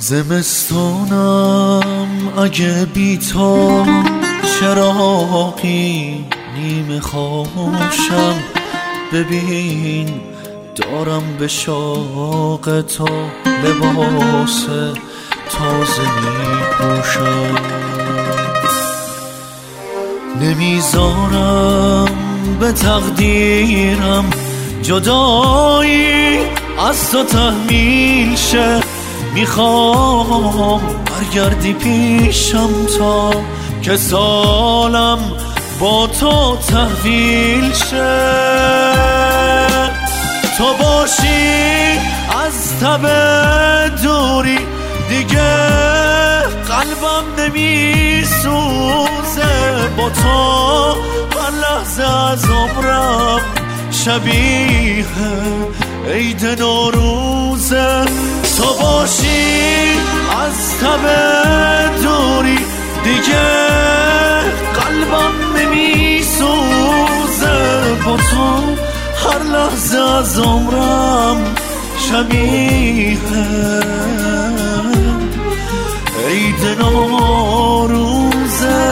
زمستونم اگه بی تو چراغی نیمه خاموشم، ببین دارم به شوق تو لباس تازه می پوشم. نمیذارم به تقدیرم جدایی از تو تحمیل شه، میخوام برگردی پیشم تا که سالم با تو تحویل شه. تو باشی از تب دوری دیگه قلبم نمیسوزه، با تو هر لحظه از عمرم شبیه عید نوروزه. تو باشی از تب دوری دیگه قلبم نمیسوزه، با تو هر لحظه از عمرم شبیه عید نوروزه.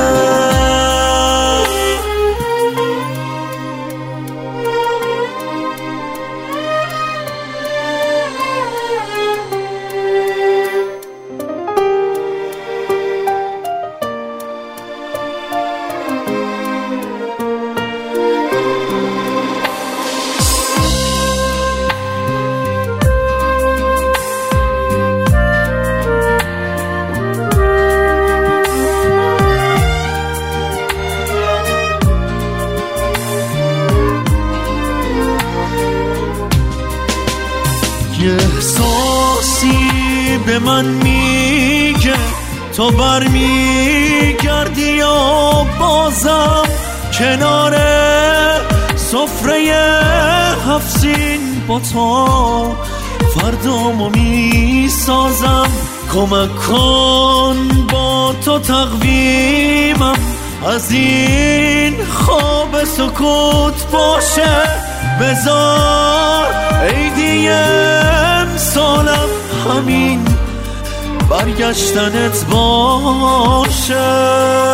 یه احساسی به من میگه تو برمیگردی یا بازم کنار سفره هفت سین با تو فردامو میسازم. کمک کن با تو تقویمم از این خواب سکوت باشه، بذار عیدی امسالم همین برگشتنت باشه.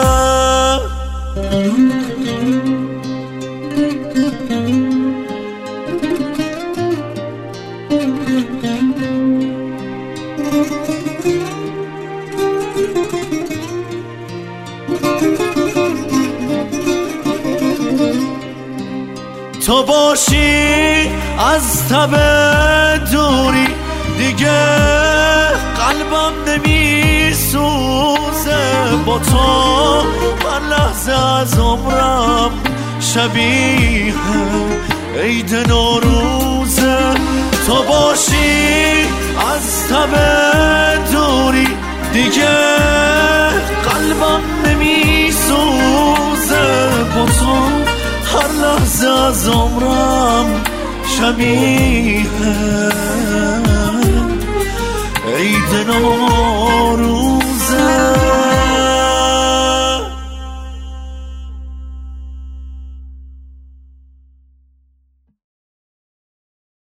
تو باشی از تب دوری دیگه قلبم نمیسوزه، با تو هر لحظه از عمرم شبیه عید نوروزه. تو باشی از تب دوری دیگه قلبم نمیسوزه، با تو هر لحظه از عمرم شبیه عید نو